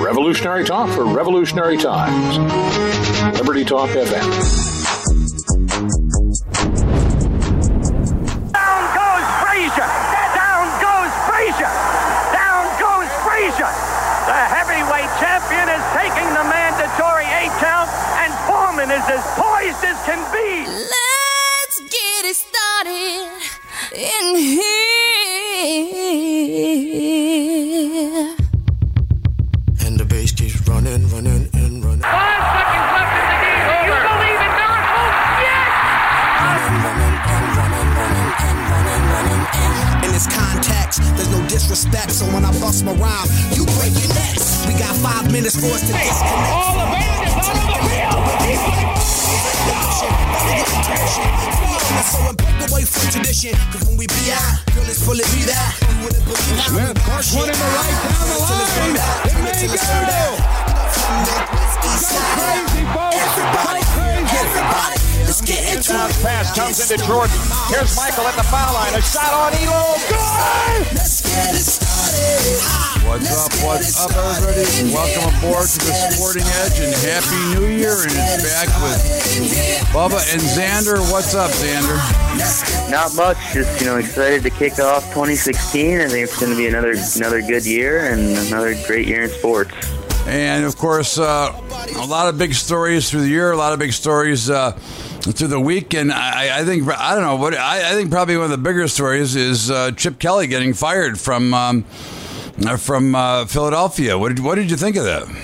Revolutionary talk for revolutionary times. Liberty Talk FM. Down goes Frazier! Down goes Frazier! Down goes Frazier! The heavyweight champion is taking the mandatory 8 count, and Foreman is as poised as can be. Let's get it started in here. And the bass keeps running, running, and running. 5 seconds left in the game. Do you believe it, Don? Oh, yes! In this context, there's no disrespect, so when I bust my rhyme, you break your necks. We got 5 minutes for us to disconnect. All the band is out on the field! So and break away from tradition, cause when we be out, girl, it's fully be that. Smith, first one in the right, down the line. It may go. Crazy, folks. Everybody, let's get into it. Pass comes into Jordan. Here's Michael at the foul line. A shot on Elo. Good! Let's get it started. What's up, everybody? Welcome aboard to the Sporting Edge, and Happy New Year, and it's back with Bubba and Xander. What's up, Xander? Not much, just, excited to kick off 2016. I think it's going to be another good year and another great year in sports. And, of course, a lot of big stories through the year, a lot of big stories through the week, and I think probably one of the bigger stories is Chip Kelly getting fired from Philadelphia. What did you think of that?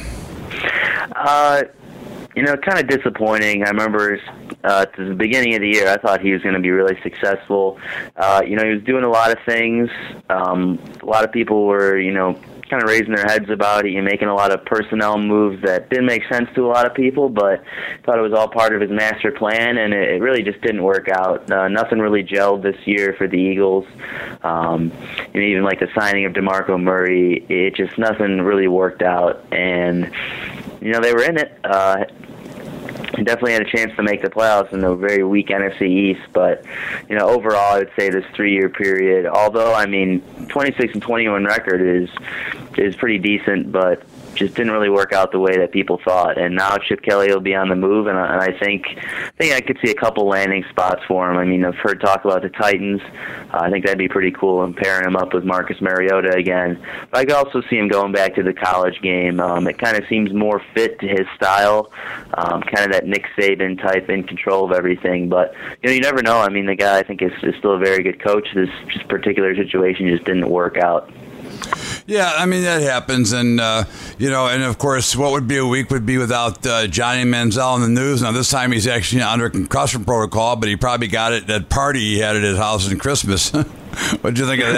Kind of disappointing. I remember at the beginning of the year, I thought he was going to be really successful. He was doing a lot of things. A lot of people were, kind of raising their heads about it and making a lot of personnel moves that didn't make sense to a lot of people, but thought it was all part of his master plan, and it really just didn't work out. Nothing really gelled this year for the Eagles. Even like the signing of DeMarco Murray, nothing really worked out, and they were in it. Definitely had a chance to make the playoffs in a very weak NFC East, but overall, I would say this 3-year period. Although 26-21 record is pretty decent, but just didn't really work out the way that people thought. And now Chip Kelly will be on the move, and I think I could see a couple landing spots for him. I've heard talk about the Titans. I think that'd be pretty cool, and pairing him up with Marcus Mariota again. But I could also see him going back to the college game. It kind of seems more fit to his style, kind of that Nick Saban type, in control of everything. But you never know. The guy I think is still a very good coach. This just particular situation just didn't work out. Yeah, that happens, and and of course, what would be a week would be without Johnny Manziel in the news. Now, this time he's actually under concussion protocol, but he probably got it at that party he had at his house in Christmas. What did you think of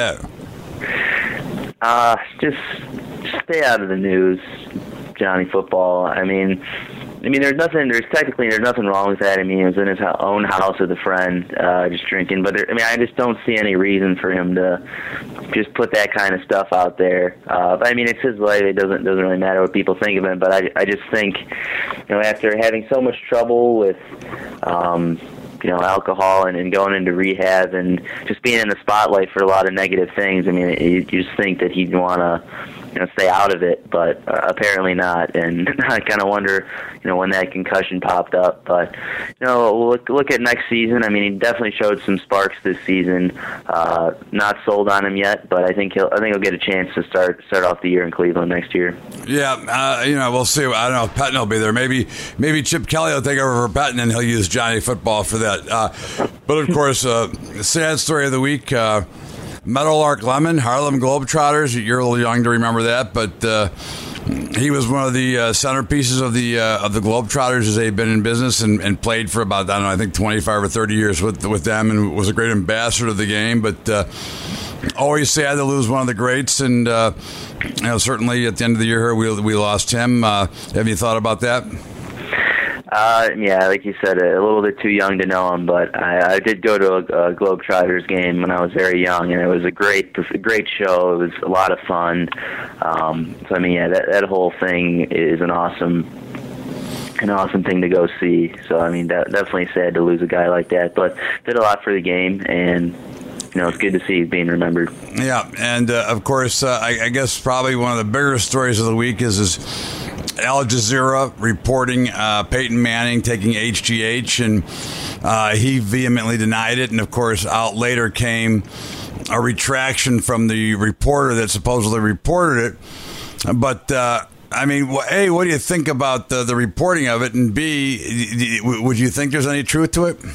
that? Just stay out of the news, Johnny Football. There's nothing wrong with that. He was in his own house with a friend, just drinking. But I just don't see any reason for him to just put that kind of stuff out there. It's his life. It doesn't really matter what people think of him. But I just think, after having so much trouble with, alcohol and going into rehab and just being in the spotlight for a lot of negative things, you just think that he'd want to, stay out of it, but apparently not. And I kind of wonder, when that concussion popped up. But we'll look at next season. He definitely showed some sparks this season. Not sold on him yet, but I think he'll get a chance to start off the year in Cleveland next year. Yeah, we'll see. I don't know if Pettine will be there. Maybe Chip Kelly will take over for Pettine, and he'll use Johnny Football for that. But of course, sad story of the week. Meadowlark Lemon, Harlem Globetrotters. You're a little young to remember that, but he was one of the centerpieces of the Globetrotters as they've been in business and played for about, I think 25 or 30 years with them, and was a great ambassador of the game. But always sad to lose one of the greats, and certainly at the end of the year we lost him. Have you thought about that? Yeah, like you said, a little bit too young to know him, but I did go to a Globetrotters game when I was very young, and it was a great show. It was a lot of fun. That whole thing is an awesome thing to go see. So, definitely sad to lose a guy like that, but did a lot for the game, and it's good to see he's being remembered. Yeah, and of course, I guess probably one of the bigger stories of the week is Al Jazeera reporting Peyton Manning taking HGH, and he vehemently denied it. And of course, out later came a retraction from the reporter that supposedly reported it. But I mean, A, what do you think about the reporting of it? And B, would you think there's any truth to it?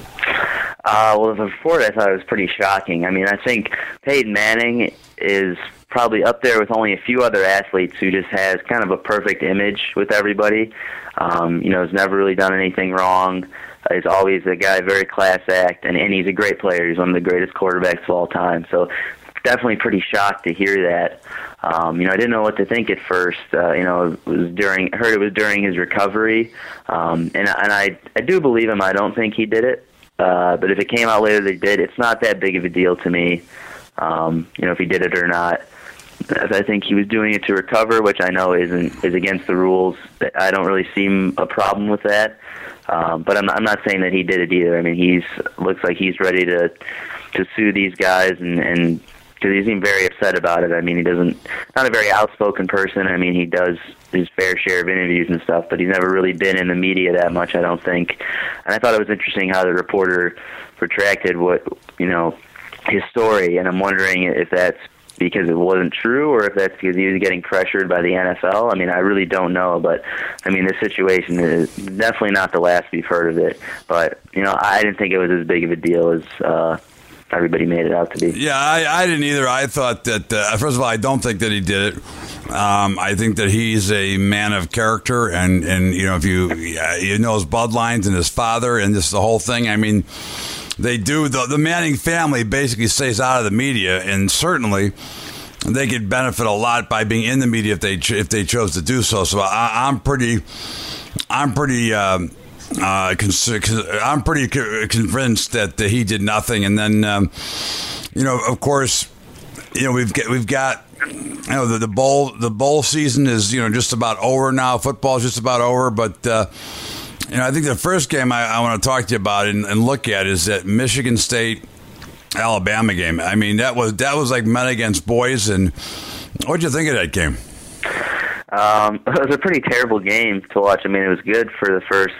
Well, the report, I thought it was pretty shocking. I mean, I think Peyton Manning is probably up there with only a few other athletes who just has kind of a perfect image with everybody. Has never really done anything wrong. He's always a guy, very class act, and he's a great player. He's one of the greatest quarterbacks of all time. So definitely pretty shocked to hear that. I didn't know what to think at first. It was during his recovery, and I do believe him. I don't think he did it. But if it came out later that he did, it's not that big of a deal to me, if he did it or not. I think he was doing it to recover, which I know is against the rules. I don't really see a problem with that. But I'm not saying that he did it either. I mean, looks like he's ready to sue these guys, and because he seemed very upset about it. I mean, not a very outspoken person. I mean, he does his fair share of interviews and stuff, but he's never really been in the media that much, I don't think. And I thought it was interesting how the reporter retracted his story, and I'm wondering if that's because it wasn't true or if that's because he was getting pressured by the NFL. I mean, I really don't know, but I mean, this situation is definitely not the last we've heard of it. But, I didn't think it was as big of a deal as everybody made it out to be. Yeah, I didn't either. I thought that, first of all, I don't think that he did it. I think that he's a man of character, and if you know his bloodlines and his father and this the whole thing. I mean, they do the Manning family basically stays out of the media, and certainly they could benefit a lot by being in the media if they chose to do so. So I'm pretty convinced that he did nothing. And then of course, we've got the bowl season is just about over now. Football is just about over, but I think the first game I want to talk to you about and look at is that Michigan State Alabama game. I mean, that was like men against boys. And what'd you think of that game? It was a pretty terrible game to watch. I mean, it was good for the first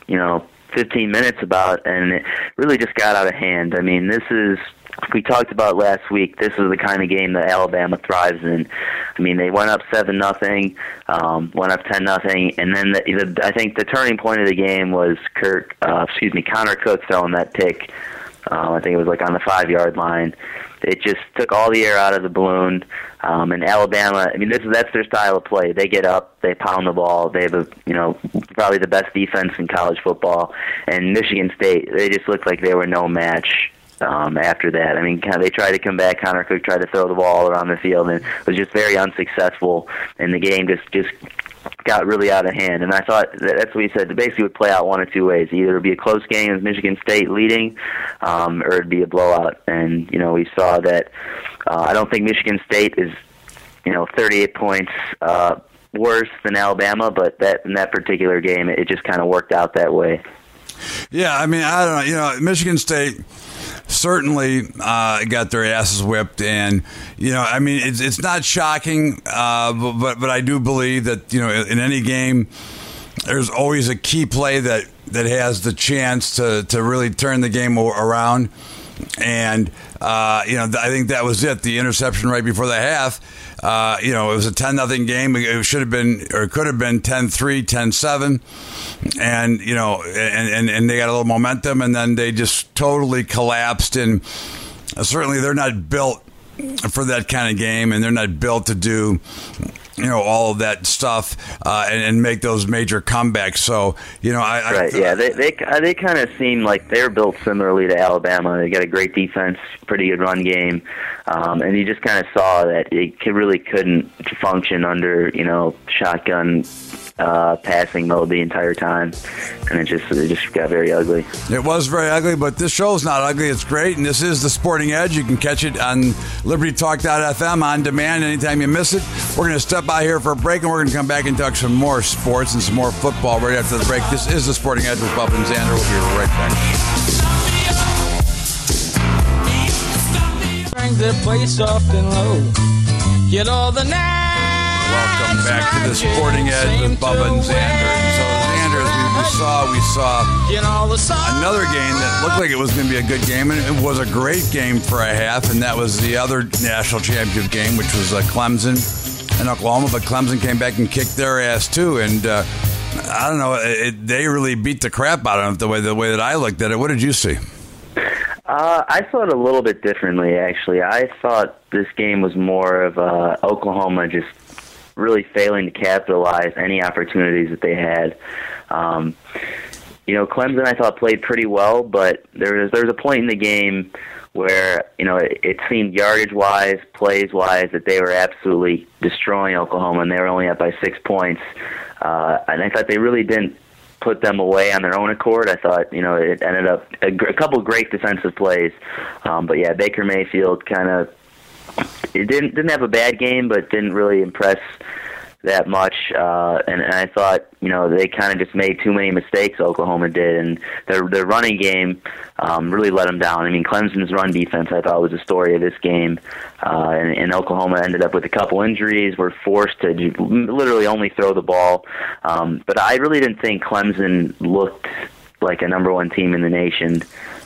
15 minutes and it really just got out of hand. I mean, we talked about last week, this is the kind of game that Alabama thrives in. I mean, they went up 7-0, went up 10-0, and then I think the turning point of the game was Connor Cook throwing that pick. I think it was like on the 5-yard line. It just took all the air out of the balloon. And Alabama, I mean, that's their style of play. They get up, they pound the ball. They have probably the best defense in college football. And Michigan State, they just looked like they were no match. After that, I mean, they tried to come back. Connor Cook tried to throw the ball around the field, and was just very unsuccessful. And the game just got really out of hand. And I thought that's what he said. It basically would play out one of two ways: either it would be a close game with Michigan State leading, or it'd be a blowout. And we saw that. I don't think Michigan State is 38 points worse than Alabama, but in that particular game, it just kind of worked out that way. Yeah, I mean, I don't know. Michigan State certainly got their asses whipped, and I mean, it's not shocking, but I do believe that in any game, there's always a key play that has the chance to really turn the game around, and I think that was it. The interception right before the half. It was a 10-0 game. It should have been, or could have been 10-3, 10-7. And, and they got a little momentum, and then they just totally collapsed. And certainly they're not built for that kind of game, and they're not built to do, all of that stuff and make those major comebacks. So, they kind of seem like they're built similarly to Alabama. They got a great defense, pretty good run game, and you just kind of saw that it really couldn't function under shotgun passing mode the entire time, and it just got very ugly. It was very ugly, but this show's not ugly. It's great, and this is The Sporting Edge. You can catch it on LibertyTalk.fm on demand anytime you miss it. We're going to step out here for a break, and we're going to come back and talk some more sports and some more football right after the break. This is The Sporting Edge with Bubba and Xander. We'll be right back. crank the place soft and low. Get all the night. Welcome back to the Sporting Edge with Bubba and Xander. And so, Xander, we saw another game that looked like it was going to be a good game, and it was a great game for a half, and that was the other national championship game, which was Clemson and Oklahoma, but Clemson came back and kicked their ass too, and I don't know, they really beat the crap out of them the way that I looked at it. What did you see? I saw it a little bit differently, actually. I thought this game was more of Oklahoma just really failing to capitalize any opportunities that they had. Clemson, I thought, played pretty well, but there was a point in the game where, it seemed yardage-wise, plays-wise, that they were absolutely destroying Oklahoma, and they were only up by 6 points. And I thought they really didn't put them away on their own accord. I thought, it ended up a couple of great defensive plays. But, yeah, Baker Mayfield kind of didn't have a bad game, but didn't really impress that much. And I thought, they kind of just made too many mistakes, Oklahoma did, and their running game really let them down. I mean, Clemson's run defense, I thought, was the story of this game. And Oklahoma ended up with a couple injuries, were forced to literally only throw the ball. But I really didn't think Clemson looked like a number one team in the nation.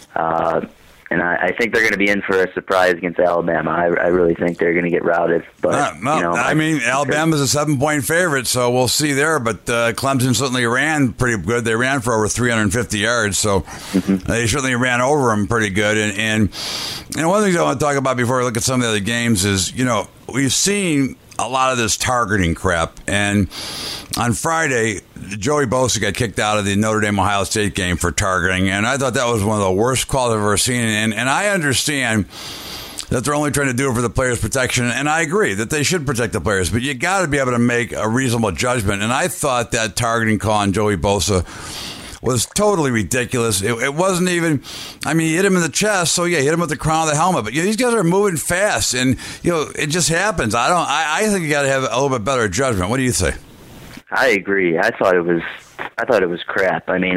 And I think they're going to be in for a surprise against Alabama. I really think they're going to get routed. But Alabama's a 7-point favorite, so we'll see there. But Clemson certainly ran pretty good. They ran for over 350 yards, so they certainly ran over them pretty good. And one of the things I want to talk about before we look at some of the other games is, we've seen a lot of this targeting crap. And on Friday, Joey Bosa got kicked out of the Notre Dame-Ohio State game for targeting, and I thought that was one of the worst calls I've ever seen. And I understand that they're only trying to do it for the players' protection, and I agree that they should protect the players, but you got to be able to make a reasonable judgment. And I thought that targeting call on Joey Bosa was totally ridiculous. It wasn't even, you hit him in the chest, so yeah, hit him with the crown of the helmet. But these guys are moving fast, and it just happens. I think you got to have a little bit better judgment. What do you say? I agree. I thought it was crap. I'm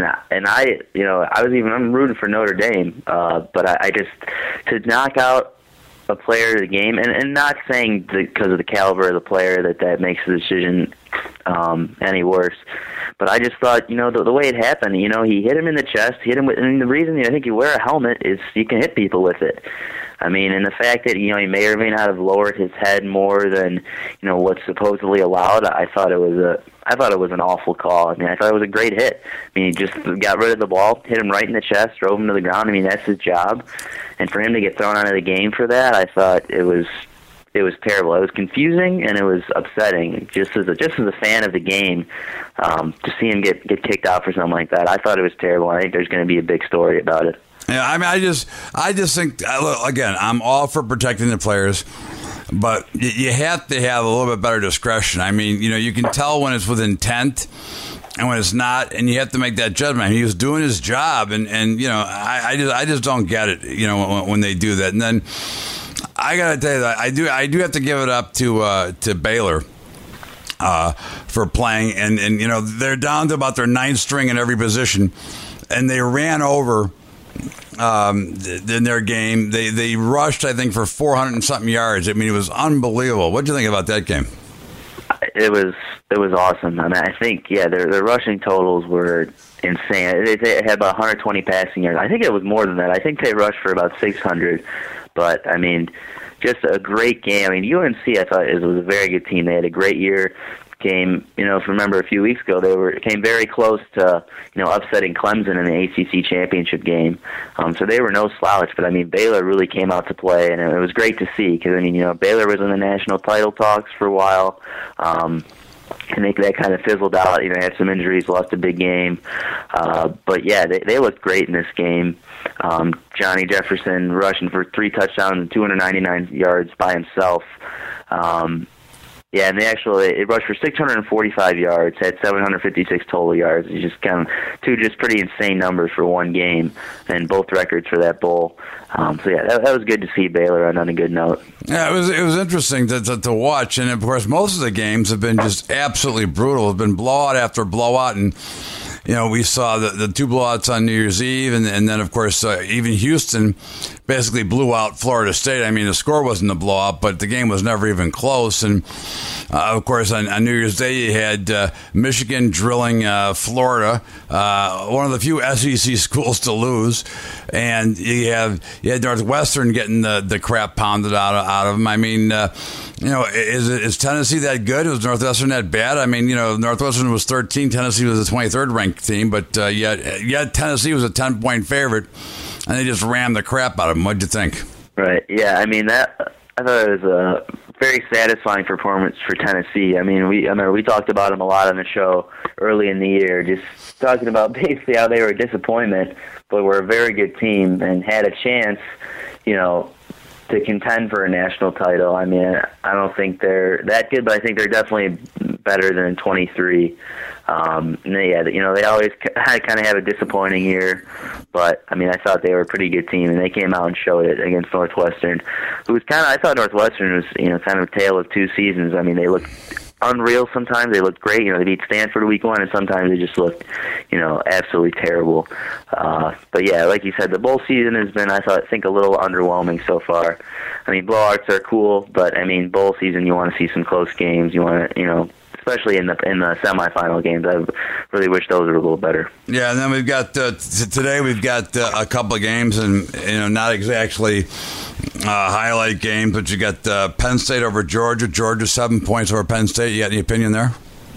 rooting for Notre Dame, but I just, to knock out a player of the game, and not saying because of the caliber of the player that makes the decision any worse. But I just thought, the way it happened, he hit him in the chest, and the reason I think you wear a helmet is you can hit people with it. And the fact that, he may or may not have lowered his head more than, what's supposedly allowed, I thought it was an awful call. I thought it was a great hit. He just got rid of the ball, hit him right in the chest, drove him to the ground. That's his job. And for him to get thrown out of the game for that, I thought it was terrible. It was confusing and it was upsetting. Just as a fan of the game, to see him get kicked out for something like that, I thought it was terrible. I think there's going to be a big story about it. Yeah, I just think, again, I'm all for protecting the players, but you have to have a little bit better discretion. You can tell when it's with intent and when it's not, and you have to make that judgment. He was doing his job, and I just don't get it, when they do that. And then I got to tell you that I do have to give it up to Baylor for playing, and they're down to about their ninth string in every position, and they ran over. In their game, they rushed, I think, for 400 and something yards. It was unbelievable. What did you think about that game? It was awesome. I think, their rushing totals were insane. They had about 120 passing yards. I think it was more than that. I think they rushed for about 600. But just a great game. UNC, I thought, was a very good team. They had a great year. If you remember a few weeks ago, came very close to, upsetting Clemson in the ACC championship game. So they were no slouch, but Baylor really came out to play, and it was great to see because Baylor was in the national title talks for a while. And that kind of fizzled out. Had some injuries, lost a big game. But yeah, they looked great in this game. Johnny Jefferson rushing for 3 touchdowns and 299 yards by himself. And it rushed for 645 yards, had 756 total yards. It's just kind of two pretty insane numbers for one game, and both records for that bowl. That was good to see Baylor on a good note. Yeah, it was interesting to watch, and of course most of the games have been just absolutely brutal. It's been blowout after blowout, and we saw the 2 blowouts on New Year's Eve, and then of course even Houston basically blew out Florida State. I mean, the score wasn't a blowout, but the game was never even close. And of course, on New Year's Day, you had Michigan drilling Florida, one of the few SEC schools to lose, and you had Northwestern getting the crap pounded out of them. I mean, is Tennessee that good? Was Northwestern that bad? I mean, Northwestern was 13, Tennessee was the 23rd ranked team, but yet Tennessee was a 10-point favorite, and they just rammed the crap out of them. What'd you think? Right. Yeah. I mean, I thought it was a very satisfying performance for Tennessee. I mean, I remember we talked about them a lot on the show early in the year, just talking about basically how they were a disappointment, but were a very good team and had a chance, to contend for a national title. I mean, I don't think they're that good, but I think they're definitely better than 23. They always kind of have a disappointing year, but I mean, I thought they were a pretty good team, and they came out and showed it against Northwestern, who was I thought Northwestern was, kind of a tale of two seasons. I mean, they looked unreal sometimes. They looked great. They beat Stanford week 1, and sometimes they just looked, absolutely terrible. But yeah, like you said, the bowl season has been, I think, a little underwhelming so far. I mean, blowouts are cool, but I mean, bowl season, you want to see some close games. You want to, especially in the semifinal games. I really wish those were a little better. Yeah, and then we've got today. We've got a couple of games, and not exactly highlight games, but you got Penn State over Georgia. Georgia 7 points over Penn State. You got any opinion there?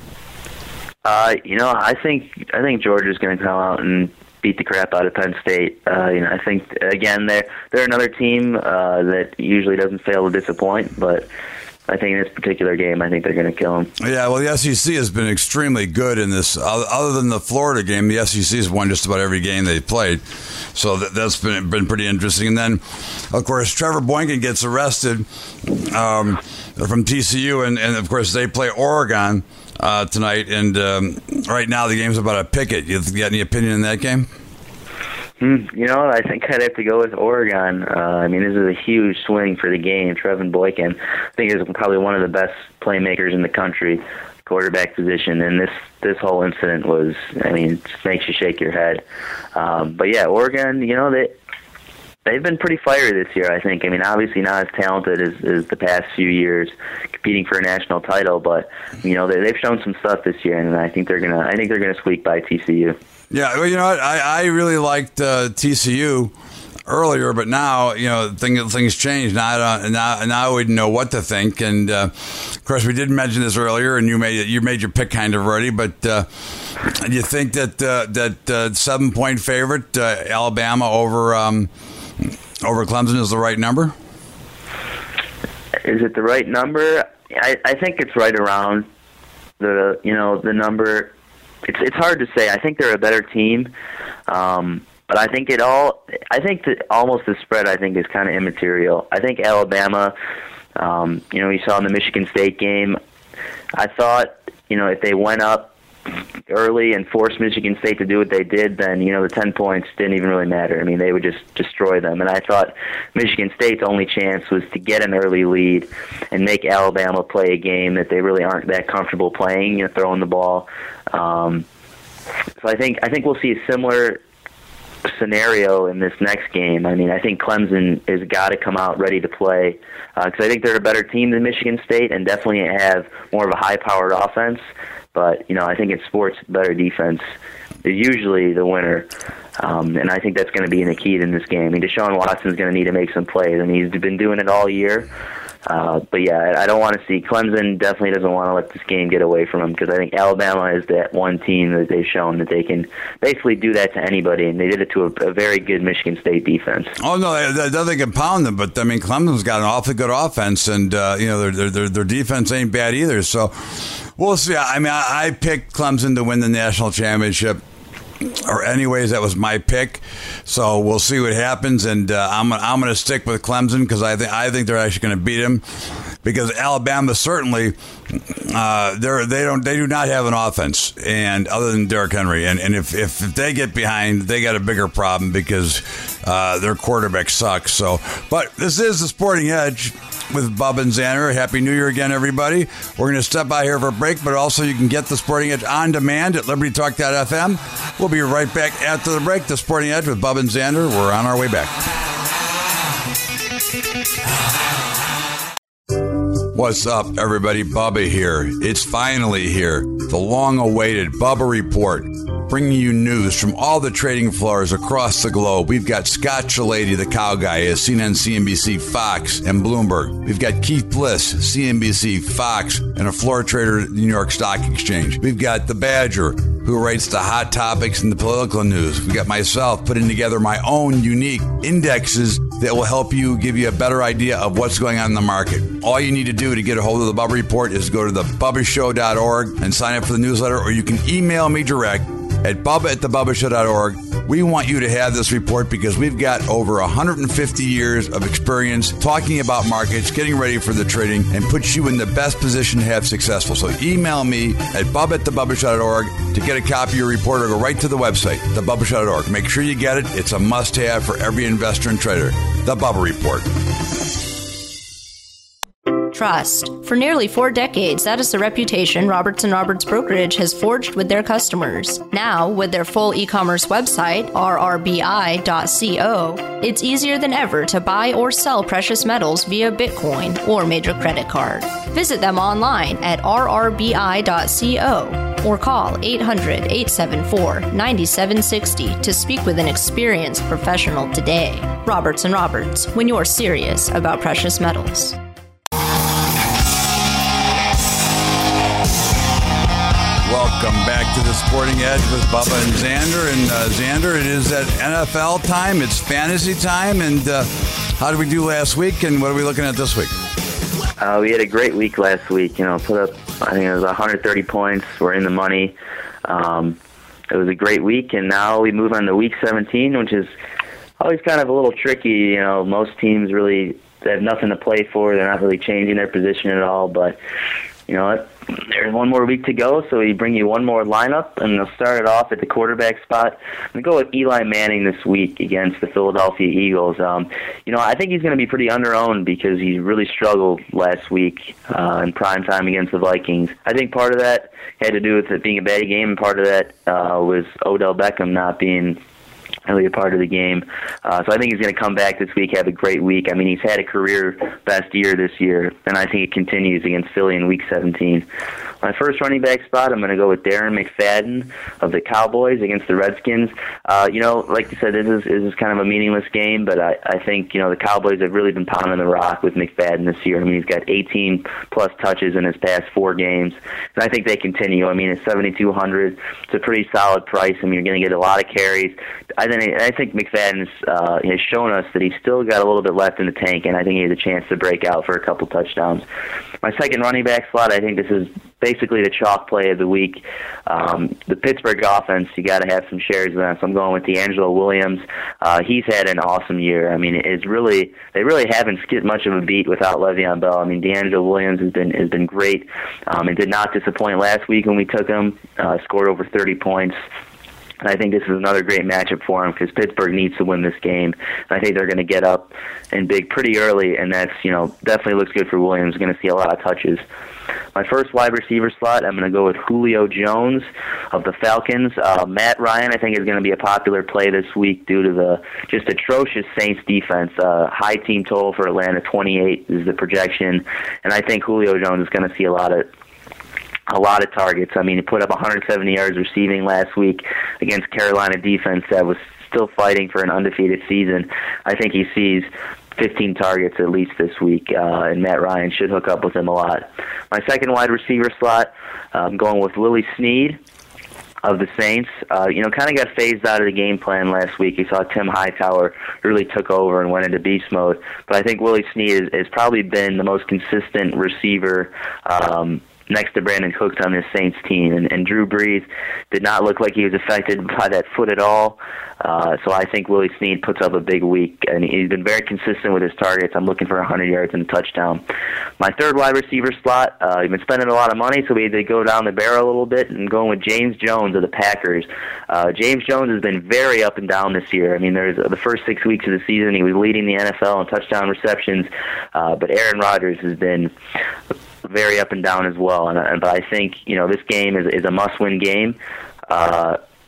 I think Georgia's going to come out and beat the crap out of Penn State. I think again they're another team that usually doesn't fail to disappoint, but I think in this particular game, I think they're going to kill them. Yeah, well, the SEC has been extremely good in this. Other than the Florida game, the SEC has won just about every game they've played. So that's been pretty interesting. And then, of course, Trevor Boykin gets arrested from TCU, and of course, they play Oregon tonight. And right now, the game's about a picket. You got any opinion in that game? I think I'd have to go with Oregon. This is a huge swing for the game. Trevor Boykin, I think, is probably one of the best playmakers in the country, quarterback position. And this whole incident was, just makes you shake your head. But yeah, Oregon, they've been pretty fiery this year, I think. Obviously not as talented as the past few years, competing for a national title, but they've shown some stuff this year, and I think they're gonna squeak by TCU. Yeah, well, you know what? I really liked TCU earlier, but now things changed. Now I wouldn't know what to think. And of course, we did mention this earlier, and you made your pick kind of already. But do you think that 7-point favorite Alabama over Clemson is the right number? Is it the right number? I think it's right around the number. It's hard to say. I think they're a better team, but I think that almost the spread, I think, is kind of immaterial. I think Alabama, we saw in the Michigan State game, I thought, if they went up early and forced Michigan State to do what they did, then, the 10 points didn't even really matter. They would just destroy them. And I thought Michigan State's only chance was to get an early lead and make Alabama play a game that they really aren't that comfortable playing, throwing the ball. So I think we'll see a similar scenario in this next game. I think Clemson has got to come out ready to play because I think they're a better team than Michigan State and definitely have more of a high-powered offense. But, I think in sports, better defense is usually the winner. And I think that's going to be the key in this game. Deshaun Watson's going to need to make some plays, and he's been doing it all year. But yeah, I don't want to see Clemson. Definitely doesn't want to let this game get away from them because I think Alabama is that one team that they've shown that they can basically do that to anybody, and they did it to a very good Michigan State defense. Oh no, they can pound them, but Clemson's got an awfully good offense, and their defense ain't bad either. So we'll see. I picked Clemson to win the national championship. Or anyways, that was my pick. So we'll see what happens, and I'm going to stick with Clemson because I think they're actually going to beat them. Because Alabama certainly they do not have an offense, and other than Derrick Henry, and if they get behind, they got a bigger problem because their quarterback sucks. So, but this is the Sporting Edge with Bubba and Xander. Happy New Year again, everybody. We're going to step by here for a break, but also you can get the Sporting Edge on demand at LibertyTalk.fm. We'll be right back after the break. The Sporting Edge with Bubba and Xander. We're on our way back. What's up, everybody? Bubba here. It's finally here. The long-awaited Bubba Report, bringing you news from all the trading floors across the globe. We've got Scott Shellady, the cow guy, at CNN, CNBC, Fox, and Bloomberg. We've got Keith Bliss, CNBC, Fox, and a floor trader at the New York Stock Exchange. We've got the Badger, who writes the hot topics and the political news. We've got myself putting together my own unique indexes that will help you, give you a better idea of what's going on in the market. All you need to do to get a hold of the Bubba Report is go to thebubbashow.org and sign up for the newsletter, or you can email me direct at bubba@thebubbashow.org. We want you to have this report because we've got over 150 years of experience talking about markets, getting ready for the trading, and puts you in the best position to have successful. So email me at bubba@thebubbashow.org to get a copy of your report, or go right to the website, thebubbashow.org. Make sure you get it. It's a must-have for every investor and trader. The Bubba Report. Trust. For nearly 4 decades, that is the reputation Roberts & Roberts Brokerage has forged with their customers. Now, with their full e-commerce website, rrbi.co, it's easier than ever to buy or sell precious metals via Bitcoin or major credit card. Visit them online at rrbi.co or call 800-874-9760 to speak with an experienced professional today. Roberts & Roberts, when you're serious about precious metals. Welcome back to the Sporting Edge with Bubba and Xander. And Xander, it is that NFL time. It's fantasy time. And how did we do last week? And what are we looking at this week? We had a great week last week. Put up, I think it was 130 points. We're in the money. It was a great week. And now we move on to week 17, which is always kind of a little tricky. Most teams really have nothing to play for. They're not really changing their position at all. But you know what? There's one more week to go, so we bring you one more lineup, and we'll start it off at the quarterback spot. I'm going to go with Eli Manning this week against the Philadelphia Eagles. I think he's going to be pretty under-owned because he really struggled last week in prime time against the Vikings. I think part of that had to do with it being a bad game, and part of that was Odell Beckham not being really a part of the game. So I think he's going to come back this week, have a great week. I mean, he's had a career best year this year, and I think it continues against Philly in Week 17. My first running back spot, I'm going to go with Darren McFadden of the Cowboys against the Redskins. Like you said, this is kind of a meaningless game, but I think, the Cowboys have really been pounding the rock with McFadden this year. I mean, he's got 18-plus touches in his past 4 games, and I think they continue. I mean, it's $7,200. It's a pretty solid price. I mean, you're going to get a lot of carries. I think McFadden has shown us that he's still got a little bit left in the tank, and I think he has a chance to break out for a couple touchdowns. My second running back slot, I think this is basically the chalk play of the week. The Pittsburgh offense, you got to have some shares of that. So I'm going with D'Angelo Williams. He's had an awesome year. I mean, they really haven't skipped much of a beat without Le'Veon Bell. I mean, D'Angelo Williams has been great, and did not disappoint last week when we took him. Scored over 30 points. And I think this is another great matchup for him because Pittsburgh needs to win this game. And I think they're going to get up and big pretty early, and that's, definitely looks good for Williams. Going to see a lot of touches. My first wide receiver slot, I'm going to go with Julio Jones of the Falcons. Matt Ryan, I think, is going to be a popular play this week due to the just atrocious Saints defense. High team total for Atlanta, 28 is the projection. And I think Julio Jones is going to see a lot of targets. I mean, he put up 170 yards receiving last week against Carolina defense that was still fighting for an undefeated season. I think he sees 15 targets at least this week, and Matt Ryan should hook up with him a lot. My second wide receiver slot, I'm going with Willie Snead of the Saints. Kind of got phased out of the game plan last week. You saw Tim Hightower really took over and went into beast mode. But I think Willie Snead has probably been the most consistent receiver next to Brandon Cooks on this Saints team. And Drew Brees did not look like he was affected by that foot at all. So I think Willie Snead puts up a big week, and he's been very consistent with his targets. I'm looking for 100 yards and a touchdown. My third wide receiver slot, he's been spending a lot of money, so we had to go down the barrel a little bit and going with James Jones of the Packers. James Jones has been very up and down this year. I mean, there's the first 6 weeks of the season, he was leading the NFL in touchdown receptions, but Aaron Rodgers has been very up and down as well. But I think, this game is a must-win game.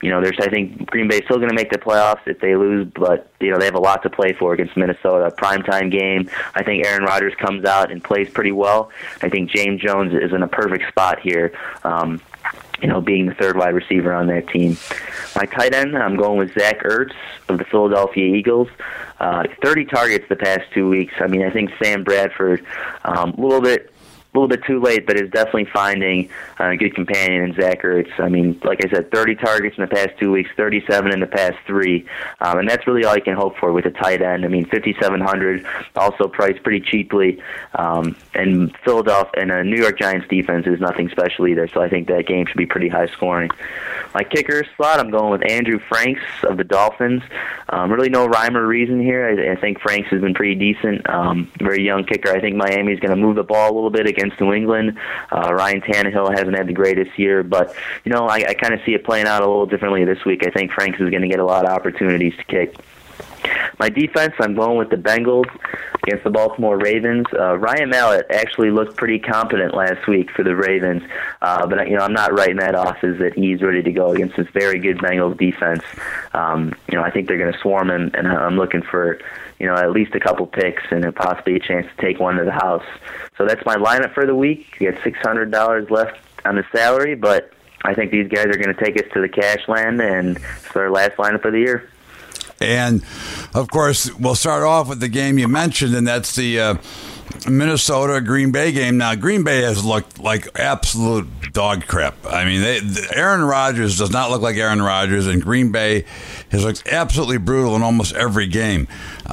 I think Green Bay's still going to make the playoffs if they lose, but they have a lot to play for against Minnesota. Primetime game. I think Aaron Rodgers comes out and plays pretty well. I think James Jones is in a perfect spot here. Being the third wide receiver on that team. My tight end, I'm going with Zach Ertz of the Philadelphia Eagles. 30 targets the past 2 weeks. I think Sam Bradford, a little bit too late, but is definitely finding a good companion in Zach Ertz. Like I said, 30 targets in the past 2 weeks, 37 in the past 3, and that's really all you can hope for with a tight end. $5,700, also priced pretty cheaply, and Philadelphia and a New York Giants defense is nothing special either, so I think that game should be pretty high scoring. My kicker slot, I'm going with Andrew Franks of the Dolphins. Really no rhyme or reason here. I think Franks has been pretty decent. Very young kicker. I think Miami's going to move the ball a little bit against New England. Ryan Tannehill hasn't had the greatest year, but I kind of see it playing out a little differently this week. I think Franks is going to get a lot of opportunities to kick. My defense, I'm going with the Bengals against the Baltimore Ravens. Ryan Mallett actually looked pretty competent last week for the Ravens, but I'm not writing that off as that he's ready to go against this very good Bengals defense. I think they're going to swarm him, and I'm looking for at least a couple picks and possibly a chance to take one to the house. So that's my lineup for the week. You got $600 left on the salary, but I think these guys are going to take us to the cash land, and it's our last lineup of the year. And, of course, we'll start off with the game you mentioned, and that's the Minnesota-Green Bay game. Now, Green Bay has looked like absolute dog crap. Aaron Rodgers does not look like Aaron Rodgers, and Green Bay has looked absolutely brutal in almost every game.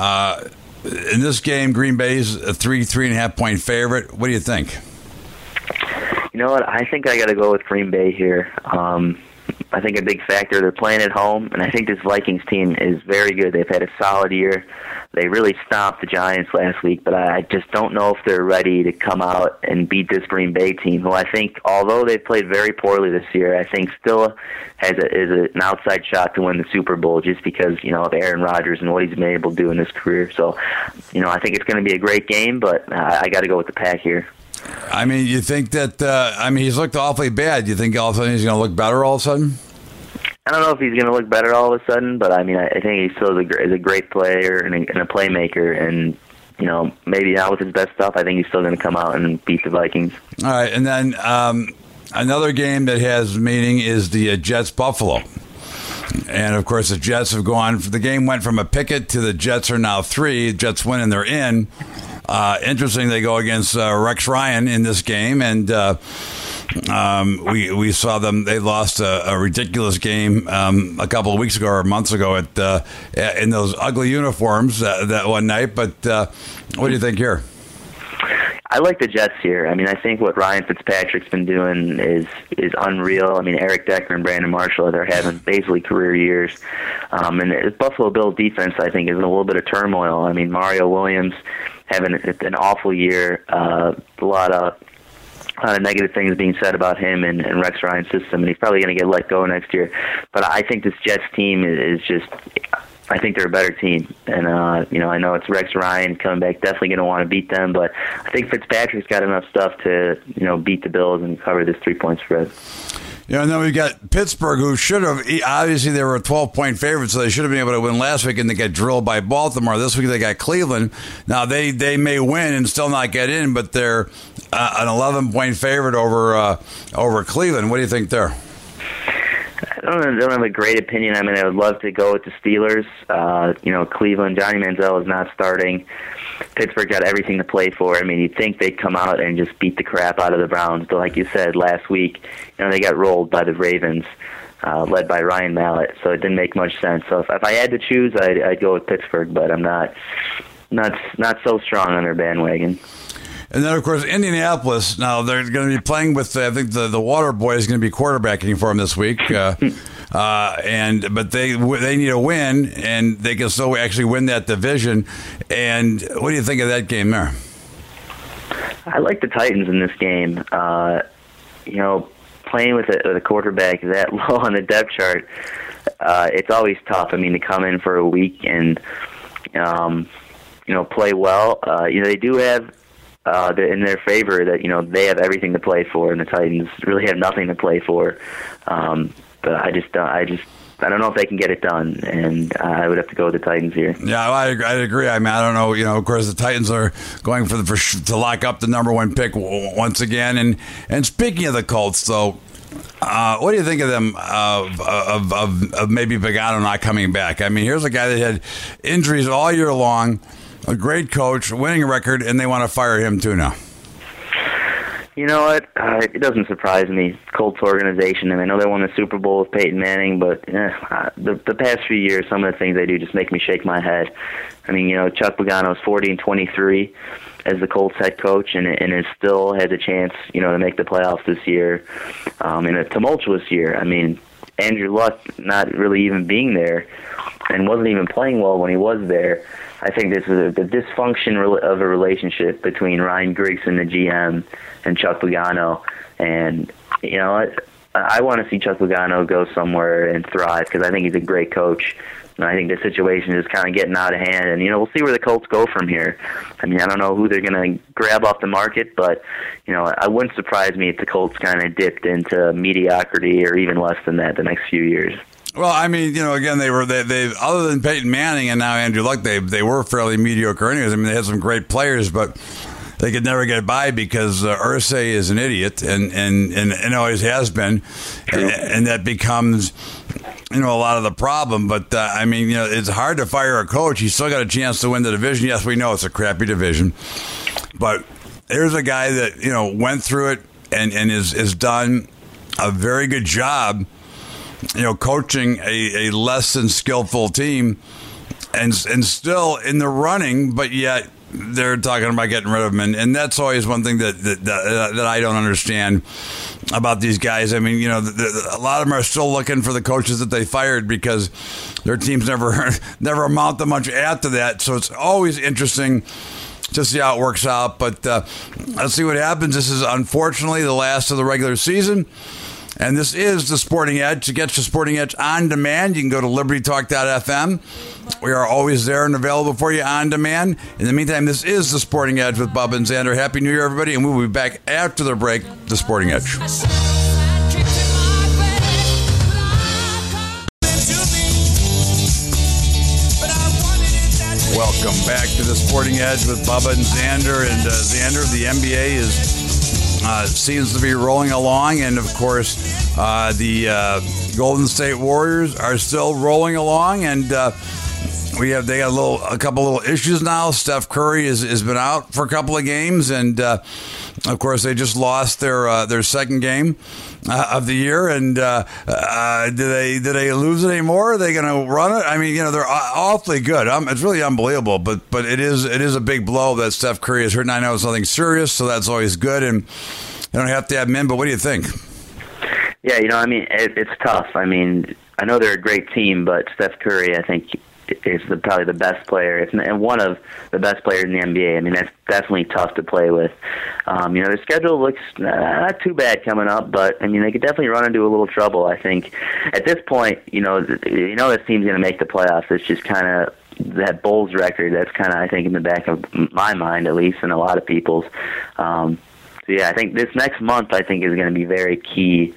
In this game, Green Bay's a 3.5 point favorite. What do you think? You know what? I think I got to go with Green Bay here. I think a big factor, they're playing at home, and I think this Vikings team is very good. They've had a solid year. They really stomped the Giants last week, but I just don't know if they're ready to come out and beat this Green Bay team, who I think, although they've played very poorly this year, I think still is an outside shot to win the Super Bowl just because, of Aaron Rodgers and what he's been able to do in his career. So, I think it's going to be a great game, but I got to go with the Pack here. You think that, he's looked awfully bad. You think all of a sudden he's going to look better all of a sudden? I don't know if he's going to look better all of a sudden, but I think he still is a great player and a playmaker, and maybe not with his best stuff. I think he's still going to come out and beat the Vikings. All right, and then another game that has meaning is the Jets-Buffalo. And, of course, the Jets have gone. The game went from a picket to the Jets are now 3. Jets win and they're in. Interesting, they go against Rex Ryan in this game, and we saw them. They lost a ridiculous game a couple of weeks ago or months ago in those ugly uniforms that one night. But what do you think here? I like the Jets here. I think what Ryan Fitzpatrick's been doing is unreal. Eric Decker and Brandon Marshall, they're having basically career years. And the Buffalo Bills defense, I think, is in a little bit of turmoil. Mario Williams having an awful year. A lot of negative things being said about him and Rex Ryan's system, and he's probably going to get let go next year. But I think this Jets team is just... I think they're a better team, and I know it's Rex Ryan coming back, definitely going to want to beat them, but I think Fitzpatrick's got enough stuff to beat the Bills and cover this 3-point spread. And then we've got Pittsburgh, who should have, obviously they were a 12-point favorite, so they should have been able to win last week, and they got drilled by Baltimore. This week they got Cleveland. Now they may win and still not get in, but they're an 11-point favorite over Cleveland. What do you think there? I don't have a great opinion. I would love to go with the Steelers. Cleveland, Johnny Manziel is not starting. Pittsburgh got everything to play for. You'd think they'd come out and just beat the crap out of the Browns. But like you said last week, they got rolled by the Ravens, led by Ryan Mallett. So it didn't make much sense. So if I had to choose, I'd go with Pittsburgh. But I'm not so strong on their bandwagon. And then, of course, Indianapolis. Now they're going to be playing with. I think the Water Boy is going to be quarterbacking for them this week. But they need a win, and they can still actually win that division. And what do you think of that game there? I like the Titans in this game. Playing with a quarterback that low on the depth chart, it's always tough. To come in for a week and play well. They do have. In their favor that they have everything to play for, and the Titans really have nothing to play for. But I just don't know if they can get it done, and I would have to go with the Titans here. Yeah, I agree. I mean, I don't know. Of course, the Titans are going to lock up the number 1 pick once again. And speaking of the Colts, though, what do you think of them of maybe Pagano not coming back? I mean, here's a guy that had injuries all year long, a great coach, winning record, and they want to fire him too now. You know what? It doesn't surprise me. Colts organization, and I know they won the Super Bowl with Peyton Manning, but the past few years, some of the things they do just make me shake my head. I mean, Chuck Pagano's 40-23 as the Colts head coach, and it still has a chance, to make the playoffs this year in a tumultuous year. I mean, Andrew Luck not really even being there and wasn't even playing well when he was there. I think this is the dysfunction of a relationship between Ryan Grigson, the GM, and Chuck Pagano. And, I want to see Chuck Pagano go somewhere and thrive because I think he's a great coach. And I think the situation is kind of getting out of hand. And, we'll see where the Colts go from here. I mean, I don't know who they're going to grab off the market, but, I wouldn't surprise me if the Colts kind of dipped into mediocrity or even less than that the next few years. Well, I mean, again, they other than Peyton Manning and now Andrew Luck, they were fairly mediocre anyways. I mean, they had some great players, but they could never get by because Irsay is an idiot and always has been, and that becomes a lot of the problem. But I mean, it's hard to fire a coach. He's still got a chance to win the division. Yes, we know it's a crappy division, but there's a guy that went through it and is done a very good job. Coaching a less than skillful team and still in the running, but yet they're talking about getting rid of him. And that's always one thing that I don't understand about these guys. I mean, a lot of them are still looking for the coaches that they fired because their teams never amount to much after that. So it's always interesting to see how it works out. But let's see what happens. This is unfortunately the last of the regular season. And this is The Sporting Edge. To get the Sporting Edge on demand, you can go to libertytalk.fm. We are always there and available for you on demand. In the meantime, this is The Sporting Edge with Bubba and Xander. Happy New Year, everybody, and we'll be back after the break, The Sporting Edge. Welcome back to The Sporting Edge with Bubba and Xander. And Xander, the NBA is... seems to be rolling along, and of course, the Golden State Warriors are still rolling along, and they got a couple little issues now. Steph Curry has been out for a couple of games, and of course, they just lost their second game of the year. And did they lose it anymore? Are they going to run it? I mean, they're awfully good. It's really unbelievable, but it is a big blow that Steph Curry is hurt. And I know it's nothing serious, so that's always good. And you don't have to have him in, but what do you think? Yeah, I mean, it's tough. I mean, I know they're a great team, but Steph Curry, I think, is probably the best player, and one of the best players in the NBA. I mean, that's definitely tough to play with. Their schedule looks not too bad coming up, but I mean, they could definitely run into a little trouble. I think at this point, this team's going to make the playoffs. It's just kind of that Bulls record. That's kind of, I think, in the back of my mind, at least, and a lot of people's. So yeah, I think this next month, I think, is going to be very key.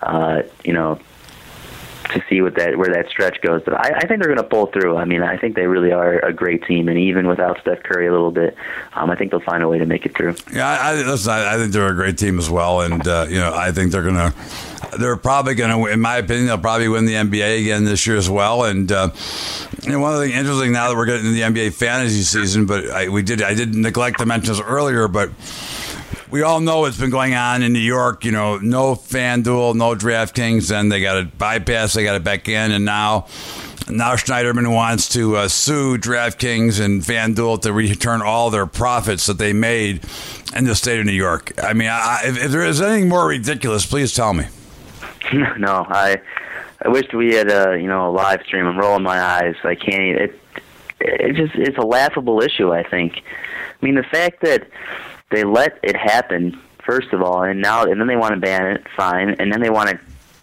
To see where that stretch goes. But I think they're going to pull through. I mean, I think they really are a great team, and even without Steph Curry a little bit, I think they'll find a way to make it through. Yeah, I think they're a great team as well, and I think they're probably going to, in my opinion, they'll probably win the NBA again this year as well. And one of the interesting now that we're getting into the NBA fantasy season, but I did neglect to mention this earlier, but we all know it's been going on in New York, no FanDuel, no DraftKings, and they got it bypassed, they got it back in, and now Schneiderman wants to sue DraftKings and FanDuel to return all their profits that they made in the state of New York. I mean, if there is anything more ridiculous, please tell me. No, I wished we had a live stream. I'm rolling my eyes. I can't. It's a laughable issue, I think. I mean, the fact that they let it happen, first of all, and then they want to ban it, fine, and then they want to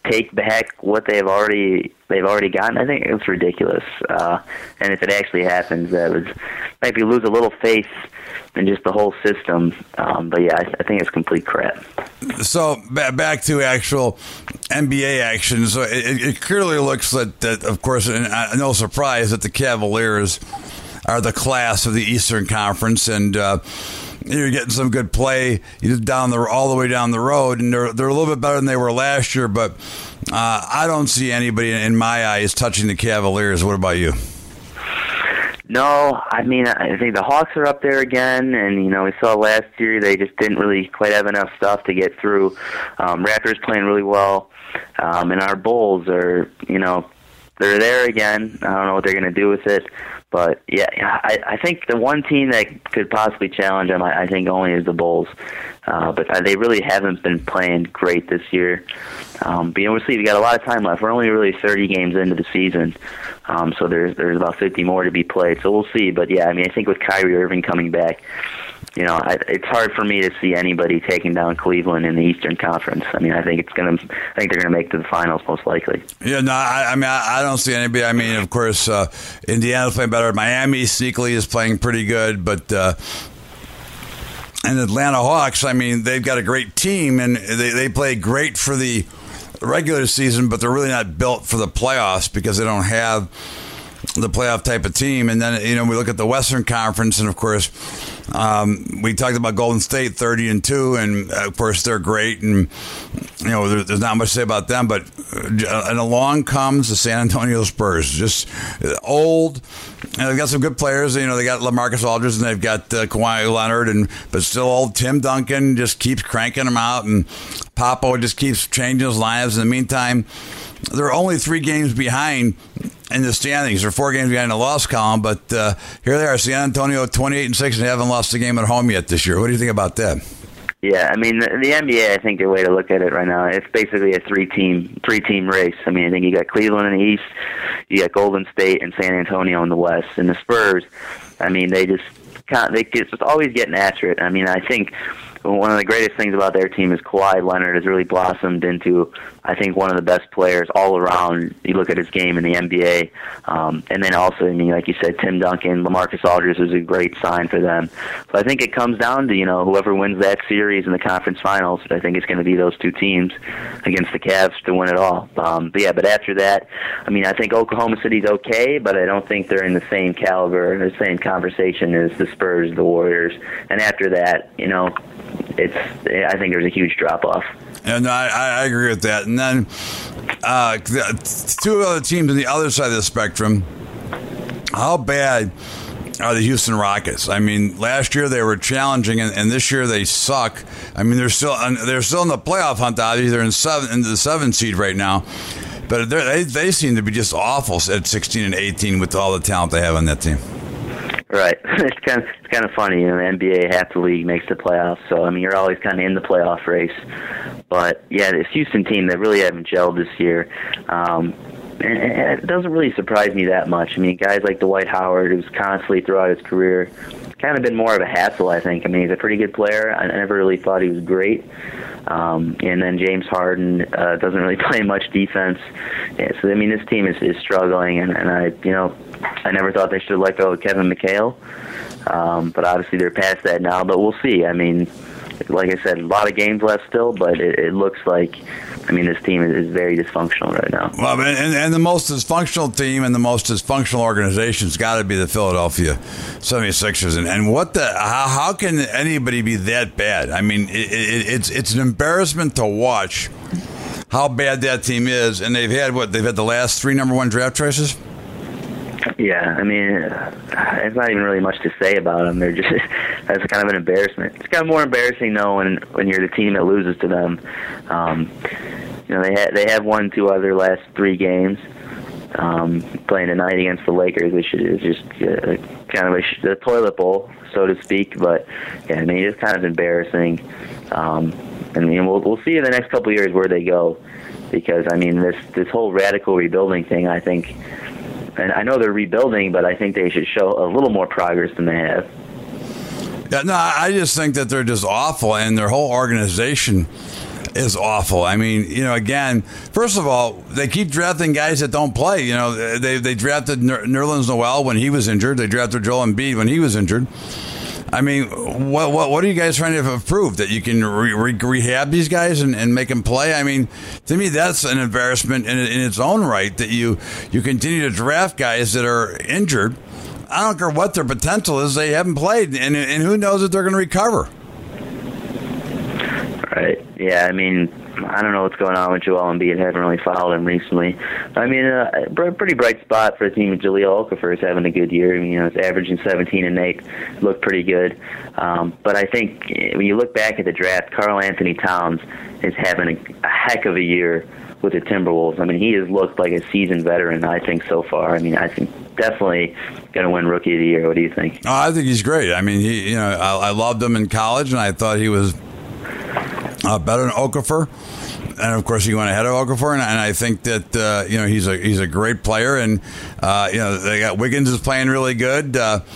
take back what they've already gotten, I think it's ridiculous. And if it actually happens, that would maybe lose a little faith in just the whole system. But yeah, I think it's complete crap. So back to actual NBA action. So it clearly looks that, of course, and no surprise that the Cavaliers are the class of the Eastern Conference, and you're getting some good play all the way down the road, and they're a little bit better than they were last year. But I don't see anybody in my eyes touching the Cavaliers. What about you? No, I mean, I think the Hawks are up there again, and, we saw last year they just didn't really quite have enough stuff to get through. Raptors playing really well, and our Bulls are, they're there again. I don't know what they're going to do with it, but, yeah, I think the one team that could possibly challenge them, I think only is the Bulls. But they really haven't been playing great this year. But we'll see. We got a lot of time left. We're only really 30 games into the season, so there's about 50 more to be played. So we'll see. But yeah, I mean, I think with Kyrie Irving coming back, it's hard for me to see anybody taking down Cleveland in the Eastern Conference. I mean, I think they're gonna make to the finals most likely. Yeah, no, I don't see anybody. I mean, of course, Indiana's playing better. Miami sneakily is playing pretty good, but. And Atlanta Hawks, I mean, they've got a great team, and they play great for the regular season, but they're really not built for the playoffs because they don't have the playoff type of team. And then, we look at the Western Conference, and, of course, we talked about Golden State 30-2, and, of course, they're great, and, there's not much to say about them. But and along comes the San Antonio Spurs, just old. And they've got some good players. They got LaMarcus Aldridge, and they've got Kawhi Leonard, but still old Tim Duncan just keeps cranking them out, and Popo just keeps changing his lineups. In the meantime, they're only 3 games behind in the standings. They're 4 games behind the loss column, but here they are, San Antonio 28-6, and they haven't lost a game at home yet this year. What do you think about that? Yeah, I mean, the NBA, I think the way to look at it right now, it's basically a three-team race. I mean, I think you got Cleveland in the East, you got Golden State and San Antonio in the West. And the Spurs, I mean, they just always getting after it. I mean, I think one of the greatest things about their team is Kawhi Leonard has really blossomed into, I think, one of the best players all around. You look at his game in the NBA. And then also, I mean, like you said, Tim Duncan, LaMarcus Aldridge is a great sign for them. So I think it comes down to, whoever wins that series in the conference finals. I think it's going to be those 2 teams against the Cavs to win it all. But after that, I mean, I think Oklahoma City's okay, but I don't think they're in the same caliber, the same conversation as the Spurs, the Warriors. And after that, I think there's a huge drop-off. And I agree with that. And then 2 other teams on the other side of the spectrum, how bad are the Houston Rockets? I mean, last year they were challenging, and this year they suck. I mean, they're still in the playoff hunt, obviously. They're in the 7th seed right now. But they seem to be just awful at 16 and 18 with all the talent they have on that team. Right. It's kind of funny. The NBA, half the league makes the playoffs, so I mean you're always kind of in the playoff race. But yeah, this Houston team, they really haven't gelled this year. And it doesn't really surprise me that much. I mean, guys like Dwight Howard, who's constantly throughout his career kind of been more of a hassle, I think. I mean, he's a pretty good player. I never really thought he was great. And then James Harden doesn't really play much defense. Yeah, so, I mean, this team is struggling, and I never thought they should have let go of Kevin McHale. But obviously they're past that now, but we'll see. I mean, like I said, a lot of games left still, but it looks like, I mean, this team is very dysfunctional right now. Well, and the most dysfunctional team and the most dysfunctional organization has got to be the Philadelphia 76ers. And how can anybody be that bad? I mean, it's an embarrassment to watch how bad that team is. And they've had the last 3 number 1 draft choices? Yeah, I mean, there's not even really much to say about them. They're just, that's kind of an embarrassment. It's kind of more embarrassing, though, when you're the team that loses to them. They have won 2 other last 3 games. Playing tonight against the Lakers, which is just kind of a toilet bowl, so to speak. But yeah, I mean, it's kind of embarrassing. I mean, we'll see in the next couple of years where they go, because I mean, this whole radical rebuilding thing, I think. And I know they're rebuilding, but I think they should show a little more progress than they have. Yeah, no, I just think that they're just awful, and their whole organization is awful. I mean, again, first of all, they keep drafting guys that don't play. They drafted Nerlens Noel when he was injured. They drafted Joel Embiid when he was injured. I mean, what are you guys trying to prove? That you can rehab these guys and make them play? I mean, to me, that's an embarrassment in its own right that you continue to draft guys that are injured. I don't care what their potential is. They haven't played, and who knows if they're going to recover. Right. Yeah, I mean, I don't know what's going on with Joel Embiid. I haven't really followed him recently. I mean, a pretty bright spot for a team. Jahlil Okafor is having a good year. I mean, it's averaging 17 and 8. Looked pretty good. But I think when you look back at the draft, Karl Anthony Towns is having a heck of a year with the Timberwolves. I mean, he has looked like a seasoned veteran, I think, so far. I mean, I think definitely going to win Rookie of the Year. What do you think? Oh, I think he's great. I mean, I loved him in college, and I thought he was better than Okafor. And of course, he went ahead of Okafor, and I think that he's a great player, and they got Wiggins is playing really good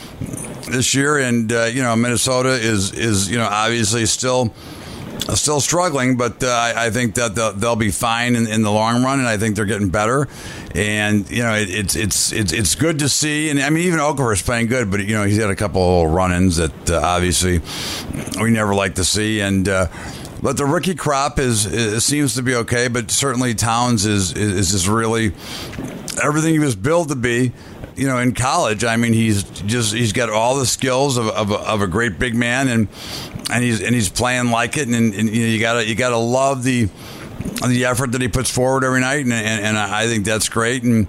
this year, and Minnesota is obviously still struggling, but I think that they'll be fine in the long run, and I think they're getting better. And it's good to see. And I mean, even Okafor is playing good, but he's had a couple of run-ins that obviously we never like to see. And but the rookie crop seems to be okay, but certainly Towns is just really everything he was billed to be. In college, I mean, he's got all the skills of a great big man, and he's playing like it, and you gotta love the effort that he puts forward every night, and I think that's great. And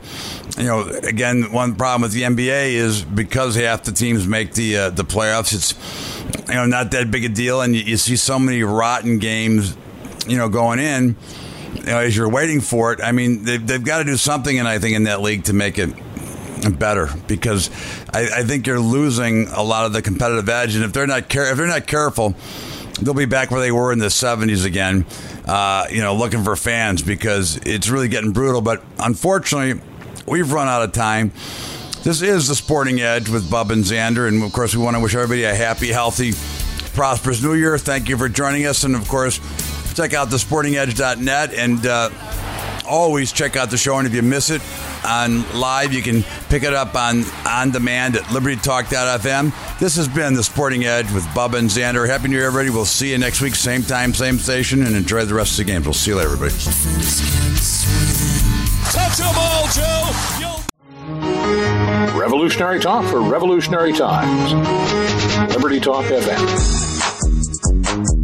again, one problem with the NBA is because half the teams make the playoffs, it's not that big a deal, and you see so many rotten games going in as you're waiting for it. I mean, they've got to do something, and I think in that league to make it better, because I think you're losing a lot of the competitive edge, and if they're not careful, they'll be back where they were in the 70s again, looking for fans, because it's really getting brutal. But unfortunately, we've run out of time. This is the Sporting Edge with Bub and Xander, and of course, we want to wish everybody a happy, healthy, prosperous New Year. Thank you for joining us, and of course, check out thesportingedge.net, and always check out the show. And if you miss it on live, you can pick it up on demand at libertytalk.fm. This has been the Sporting Edge with Bubba and Xander. Happy New Year, everybody. We'll see you next week, same time, same station, and enjoy the rest of the games. We'll see you later, everybody. Touch them all, Joe. Revolutionary talk for revolutionary times. Liberty Talk FM.